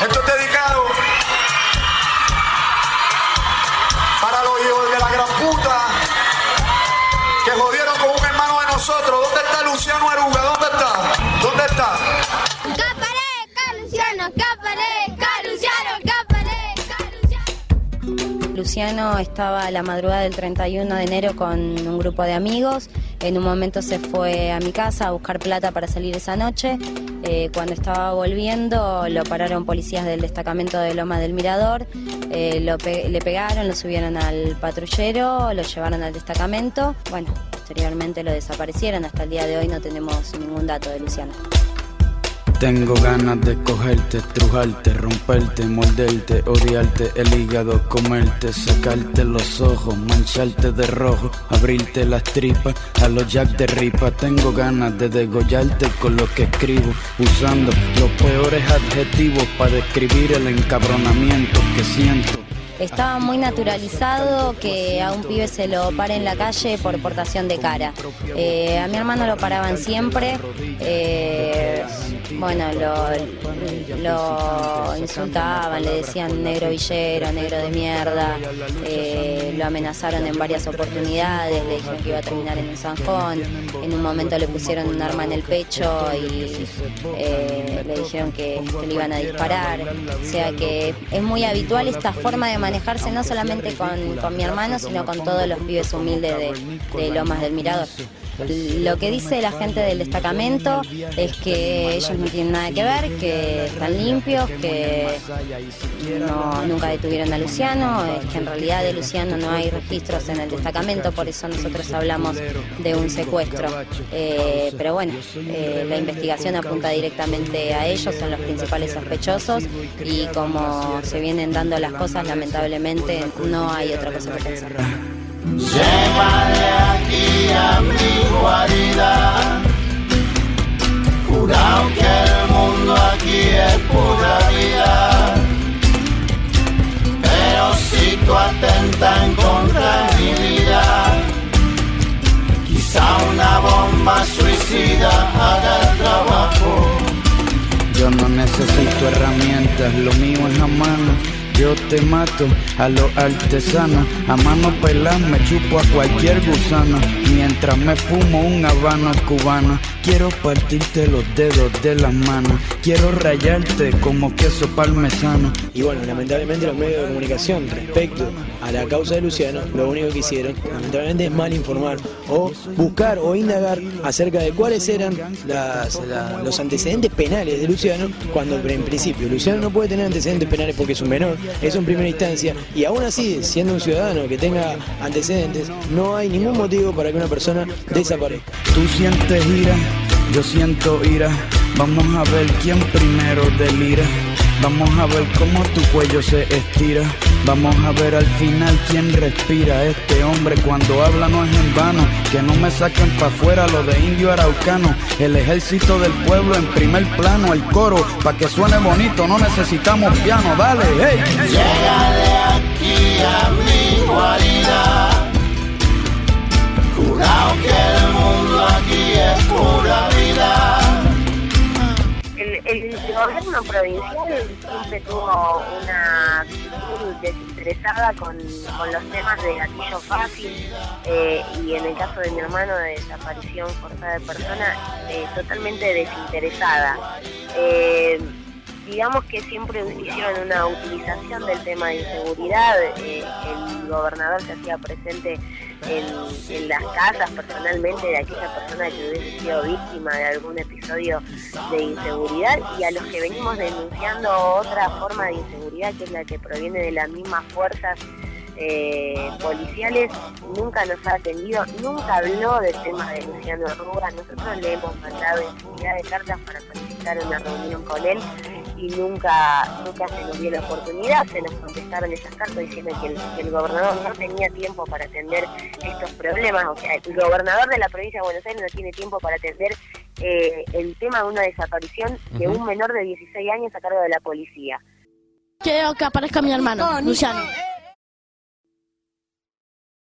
Esto es dedicado para los hijos de la gran puta que jodieron con un hermano de nosotros. ¿Dónde está Luciano Aruga? ¿Dónde está? ¿Dónde está? Luciano estaba la madrugada del 31 de enero con un grupo de amigos. En un momento se fue a mi casa a buscar plata para salir esa noche. Cuando estaba volviendo lo pararon policías del destacamento de Lomas del Mirador. Le pegaron, lo subieron al patrullero, lo llevaron al destacamento. Bueno, posteriormente lo desaparecieron. Hasta el día de hoy no tenemos ningún dato de Luciano. Tengo ganas de cogerte, estrujarte, romperte, morderte, odiarte el hígado, comerte, secarte los ojos, mancharte de rojo, abrirte las tripas a los Jack de Ripa. Tengo ganas de degollarte con lo que escribo, usando los peores adjetivos para describir el encabronamiento que siento. Estaba muy naturalizado que a un pibe se lo pare en la calle por portación de cara. A mi hermano lo paraban siempre. Bueno, lo insultaban, le decían negro villero, negro de mierda. Lo amenazaron en varias oportunidades, le dijeron que iba a terminar en un zanjón. En un momento le pusieron un arma en el pecho y le dijeron que le iban a disparar. O sea que es muy habitual esta forma de manejarse no solamente con mi hermano, sino con todos los pibes humildes de Lomas del Mirador. Lo que dice la gente del destacamento es que ellos no tienen nada que ver, que están limpios, que nunca detuvieron a Luciano, es que en realidad de Luciano no hay registros en el destacamento, por eso nosotros hablamos de un secuestro. Pero bueno, la investigación apunta directamente a ellos, son los principales sospechosos y como se vienen dando las cosas, lamentablemente no hay otra cosa que pensar. Llévale aquí a mi guarida, jurado que el mundo aquí es pura vida, pero si tú atentas en contra de mi vida, quizá una bomba suicida haga el trabajo. Yo no necesito herramientas, lo mío es a mano. Yo te mato a los artesanos, a mano pelada me chupo a cualquier gusano. Mientras me fumo un habano cubano, quiero partirte los dedos de las manos, quiero rayarte como queso parmesano. Y bueno, lamentablemente los medios de comunicación respecto a la causa de Luciano, lo único que hicieron, lamentablemente, es mal informar o buscar o indagar acerca de cuáles eran los antecedentes penales de Luciano, cuando en principio Luciano no puede tener antecedentes penales porque es un menor, eso en primera instancia, y aún así, siendo un ciudadano que tenga antecedentes, no hay ningún motivo para que una persona desaparezca. Tú sientes ira, yo siento ira, vamos a ver quién primero delira. Vamos a ver cómo tu cuello se estira. Vamos a ver al final quién respira. Este hombre cuando habla no es en vano. Que no me saquen pa' afuera lo de indio araucano. El ejército del pueblo en primer plano. El coro, pa' que suene bonito no necesitamos piano. Dale, hey. Llegale aquí a mi guarida, jurado que el mundo aquí es pura vida. El gobierno provincial siempre tuvo una actitud desinteresada con los temas de gatillo fácil y en el caso de mi hermano de desaparición forzada de persona, totalmente desinteresada. Digamos que siempre hicieron una utilización del tema de inseguridad, el gobernador se hacía presente en las casas personalmente de aquella persona que hubiese sido víctima de algún episodio de inseguridad, y a los que venimos denunciando otra forma de inseguridad que es la que proviene de las mismas fuerzas policiales, nunca nos ha atendido, nunca habló del tema de Luciano Aruga. Nosotros le hemos mandado infinidad de cartas para solicitar una reunión con él y nunca se nos dio la oportunidad. Se nos contestaron esas cartas diciendo que el gobernador no tenía tiempo para atender estos problemas, o sea, el gobernador de la provincia de Buenos Aires no tiene tiempo para atender el tema de una desaparición de un menor de 16 años a cargo de la policía. Quiero que aparezca mi hermano, Luciano.